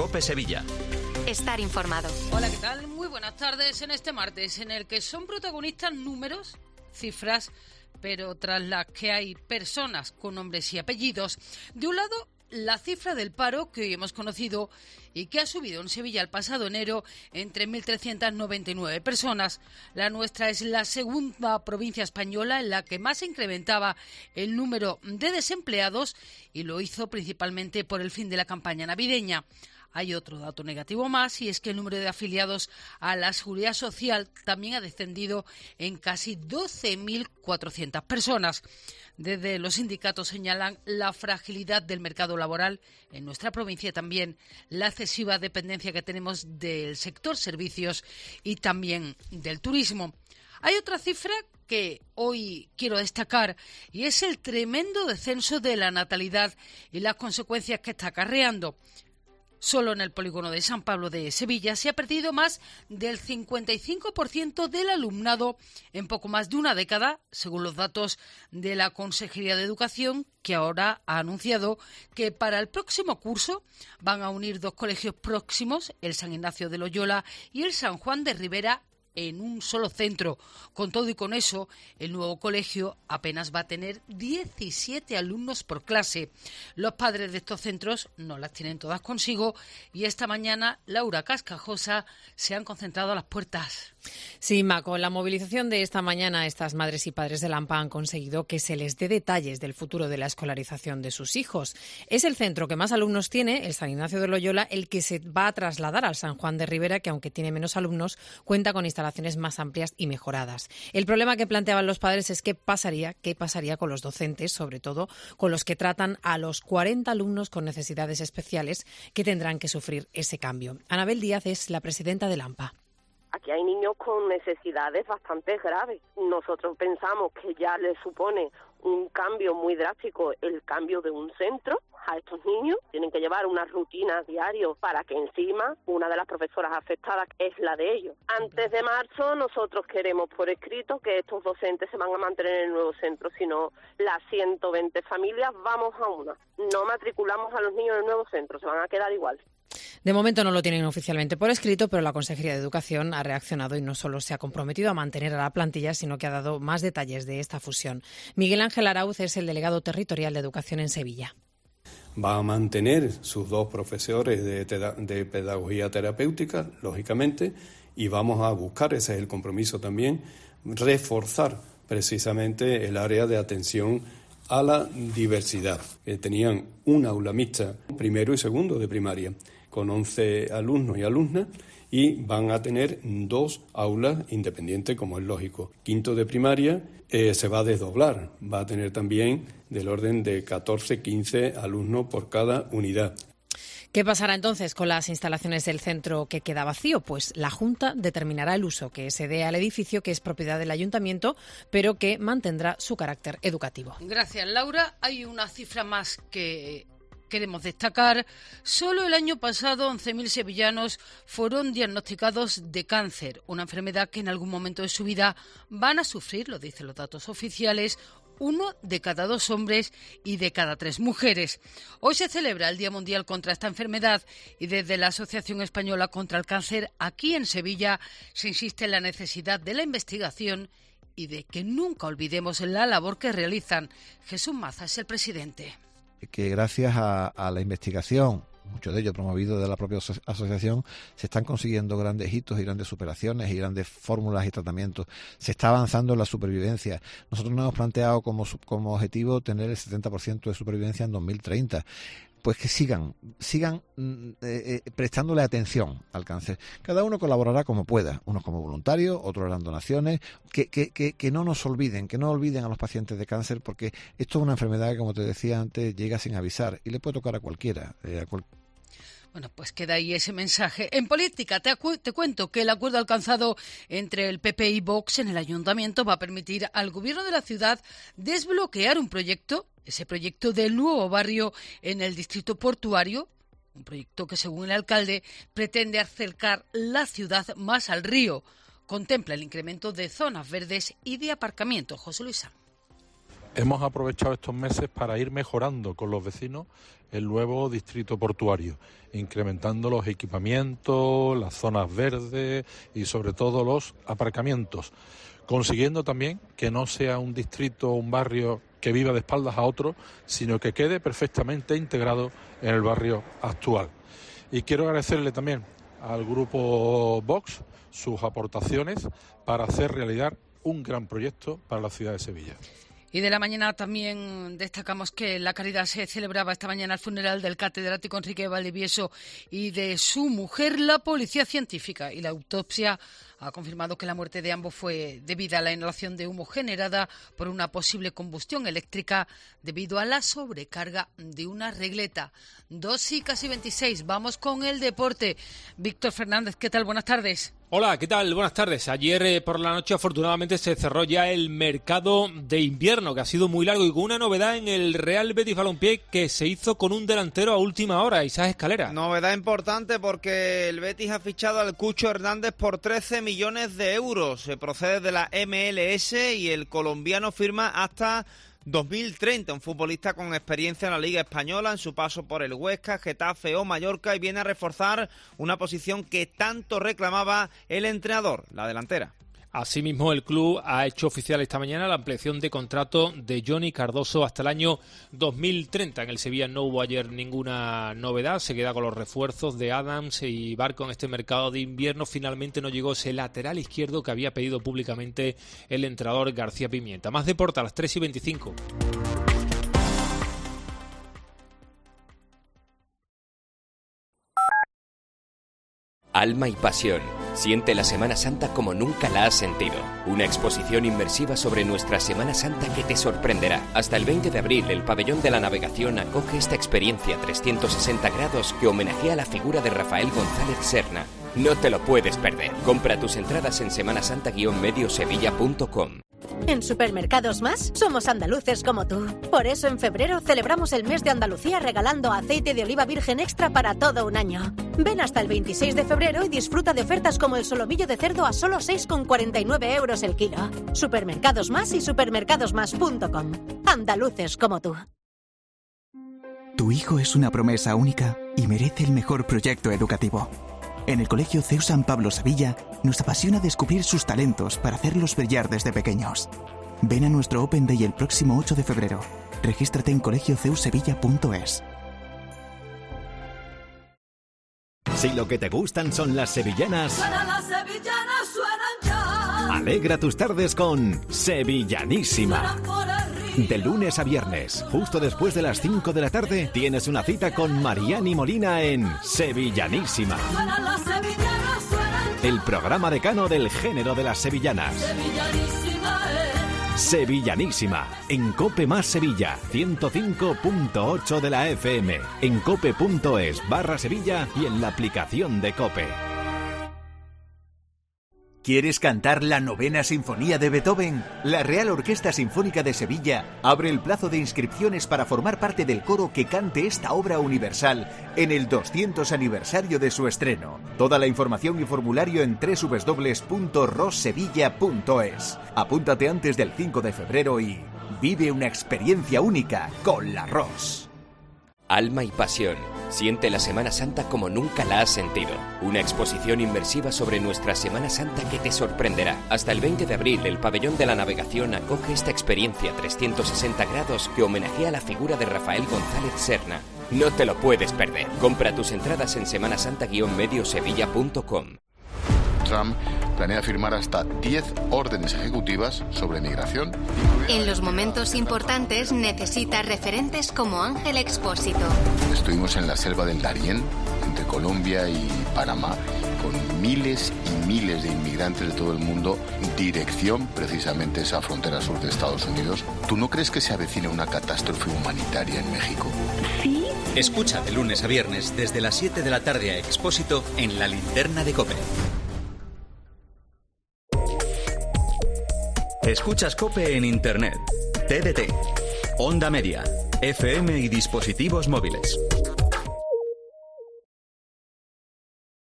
COPE Sevilla. Estar informado. Hola, ¿qué tal? Muy buenas tardes en este martes en el que son protagonistas números, cifras, pero tras las que hay personas con nombres y apellidos. De un lado, la cifra del paro que hoy hemos conocido y que ha subido en Sevilla el pasado enero en 3.399 personas. La nuestra es la segunda provincia española en la que más se incrementaba el número de desempleados y lo hizo principalmente por el fin de la campaña navideña. Hay otro dato negativo más y es que el número de afiliados a la Seguridad Social también ha descendido en casi 12.400 personas. Desde los sindicatos señalan la fragilidad del mercado laboral en nuestra provincia y también la excesiva dependencia que tenemos del sector servicios y también del turismo. Hay otra cifra que hoy quiero destacar y es el tremendo descenso de la natalidad y las consecuencias que está acarreando. Solo en el polígono de San Pablo de Sevilla se ha perdido más del 55% del alumnado en poco más de una década, según los datos de la Consejería de Educación, que ahora ha anunciado que para el próximo curso van a unir dos colegios próximos, el San Ignacio de Loyola y el San Juan de Ribera, en un solo centro. Con todo y con eso, el nuevo colegio apenas va a tener 17 alumnos por clase. Los padres de estos centros no las tienen todas consigo y esta mañana Laura Cascajosa se han concentrado a las puertas. Sí, Ma, con la movilización de esta mañana, estas madres y padres de Lampa han conseguido que se les dé detalles del futuro de la escolarización de sus hijos. Es el centro que más alumnos tiene, el San Ignacio de Loyola, el que se va a trasladar al San Juan de Ribera, que aunque tiene menos alumnos, cuenta con instalaciones más amplias y mejoradas. El problema que planteaban los padres es qué pasaría con los docentes, sobre todo con los que tratan a los 40 alumnos con necesidades especiales que tendrán que sufrir ese cambio. Anabel Díaz es la presidenta de Lampa. Aquí hay niños con necesidades bastante graves. Nosotros pensamos que ya les supone un cambio muy drástico el cambio de un centro a estos niños. Tienen que llevar unas rutinas diarias para que encima una de las profesoras afectadas es la de ellos. Antes de marzo nosotros queremos por escrito que estos docentes se van a mantener en el nuevo centro, sino las 120 familias vamos a una. No matriculamos a los niños en el nuevo centro, se van a quedar igual. De momento no lo tienen oficialmente por escrito, pero la Consejería de Educación ha reaccionado y no solo se ha comprometido a mantener a la plantilla, sino que ha dado más detalles de esta fusión. Miguel Ángel Arauz es el delegado territorial de Educación en Sevilla. Va a mantener sus dos profesores de pedagogía terapéutica, lógicamente, y vamos a buscar, ese es el compromiso también, reforzar precisamente el área de atención a la diversidad. Tenían un aula mixta, primero y segundo de primaria, con 11 alumnos y alumnas, y van a tener dos aulas independientes, como es lógico. Quinto de primaria se va a desdoblar, va a tener también del orden de 14, 15 alumnos por cada unidad. ¿Qué pasará entonces con las instalaciones del centro que queda vacío? Pues la Junta determinará el uso que se dé al edificio, que es propiedad del Ayuntamiento, pero que mantendrá su carácter educativo. Gracias, Laura. Hay una cifra más que queremos destacar. Solo el año pasado 11.000 sevillanos fueron diagnosticados de cáncer, una enfermedad que en algún momento de su vida van a sufrir, lo dicen los datos oficiales, 1 de cada 2 hombres y de cada 3 mujeres. Hoy se celebra el Día Mundial contra esta enfermedad y desde la Asociación Española contra el Cáncer aquí en Sevilla se insiste en la necesidad de la investigación y de que nunca olvidemos la labor que realizan. Jesús Maza es el presidente. Que gracias a la investigación, mucho de ello promovido de la propia asociación, se están consiguiendo grandes hitos y grandes superaciones y grandes fórmulas y tratamientos. Se está avanzando en la supervivencia. Nosotros nos hemos planteado como objetivo tener el 70% de supervivencia en 2030. Pues que sigan prestándole atención al cáncer. Cada uno colaborará como pueda, unos como voluntarios, otros harán donaciones, que no nos olviden, que no olviden a los pacientes de cáncer, porque esto es una enfermedad que, como te decía antes, llega sin avisar y le puede tocar a cualquiera. Bueno, pues queda ahí ese mensaje. En política, te cuento que el acuerdo alcanzado entre el PP y Vox en el Ayuntamiento va a permitir al Gobierno de la ciudad desbloquear un proyecto, ese proyecto del nuevo barrio en el distrito portuario, un proyecto que, según el alcalde, pretende acercar la ciudad más al río. Contempla el incremento de zonas verdes y de aparcamiento. José Luis Sanz. Hemos aprovechado estos meses para ir mejorando con los vecinos el nuevo distrito portuario, incrementando los equipamientos, las zonas verdes y sobre todo los aparcamientos, consiguiendo también que no sea un distrito o un barrio que viva de espaldas a otro, sino que quede perfectamente integrado en el barrio actual. Y quiero agradecerle también al grupo Vox sus aportaciones para hacer realidad un gran proyecto para la ciudad de Sevilla. Y de la mañana también destacamos que en La Caridad se celebraba esta mañana el funeral del catedrático Enrique Valdivieso y de su mujer. La policía científica y la autopsia ha confirmado que la muerte de ambos fue debida a la inhalación de humo generada por una posible combustión eléctrica debido a la sobrecarga de una regleta. 2:26, vamos con el deporte. Víctor Fernández, ¿qué tal? Buenas tardes. Hola, ¿qué tal? Buenas tardes. Ayer por la noche afortunadamente se cerró ya el mercado de invierno, que ha sido muy largo y con una novedad en el Real Betis Balompié que se hizo con un delantero a última hora, Isaac Escalera. Novedad importante porque el Betis ha fichado al Cucho Hernández por 13 millones de euros. Se procede de la MLS y el colombiano firma hasta 2030, un futbolista con experiencia en la Liga Española, en su paso por el Huesca, Getafe o Mallorca, y viene a reforzar una posición que tanto reclamaba el entrenador, la delantera. Asimismo, el club ha hecho oficial esta mañana la ampliación de contrato de Johnny Cardoso hasta el año 2030. En el Sevilla no hubo ayer ninguna novedad, se queda con los refuerzos de Adams y Barco en este mercado de invierno. Finalmente no llegó ese lateral izquierdo que había pedido públicamente el entrenador García Pimienta. Más deporte a las 3:25. Alma y pasión. Siente la Semana Santa como nunca la has sentido. Una exposición inmersiva sobre nuestra Semana Santa que te sorprenderá. Hasta el 20 de abril, el Pabellón de la Navegación acoge esta experiencia 360 grados que homenajea a la figura de Rafael González Serna. No te lo puedes perder. Compra tus entradas en semanasanta-mediosevilla.com. En Supermercados Más somos andaluces como tú. Por eso en febrero celebramos el mes de Andalucía regalando aceite de oliva virgen extra para todo un año. Ven hasta el 26 de febrero y disfruta de ofertas como el solomillo de cerdo a solo 6,49 euros el kilo. Supermercados Más y supermercadosmás.com. Andaluces como tú. Tu hijo es una promesa única y merece el mejor proyecto educativo. En el Colegio CEU San Pablo Sevilla nos apasiona descubrir sus talentos para hacerlos brillar desde pequeños. Ven a nuestro Open Day el próximo 8 de febrero. Regístrate en colegioceusevilla.es. Si lo que te gustan son las sevillanas, suenan las sevillanas, suenan ya. Alegra tus tardes con Sevillanísima. De lunes a viernes, justo después de las 5 de la tarde, tienes una cita con Mariani Molina en Sevillanísima. Suenan las sevillanas, suenan ya. El programa decano del género de las sevillanas. Sevillanísima es. Sevillanísima, en COPE más Sevilla, 105.8 de la FM, en cope.es/Sevilla y en la aplicación de COPE. ¿Quieres cantar la 9ª Sinfonía de Beethoven? La Real Orquesta Sinfónica de Sevilla abre el plazo de inscripciones para formar parte del coro que cante esta obra universal en el 200 aniversario de su estreno. Toda la información y formulario en www.rossevilla.es. Apúntate antes del 5 de febrero y vive una experiencia única con la Ross. Alma y pasión. Siente la Semana Santa como nunca la has sentido. Una exposición inmersiva sobre nuestra Semana Santa que te sorprenderá. Hasta el 20 de abril, el Pabellón de la Navegación acoge esta experiencia 360 grados que homenajea a la figura de Rafael González Serna. No te lo puedes perder. Compra tus entradas en semanasanta-mediosevilla.com. Trump planea firmar hasta 10 órdenes ejecutivas sobre migración. En los momentos importantes necesita referentes como Ángel Expósito. Estuvimos en la selva del Darién, entre Colombia y Panamá, con miles y miles de inmigrantes de todo el mundo, dirección precisamente esa frontera sur de Estados Unidos. ¿Tú no crees que se avecina una catástrofe humanitaria en México? Sí. Escucha de lunes a viernes desde las 7 de la tarde a Expósito en La Linterna de COPE. Escuchas COPE en Internet, TDT, Onda Media, FM y dispositivos móviles.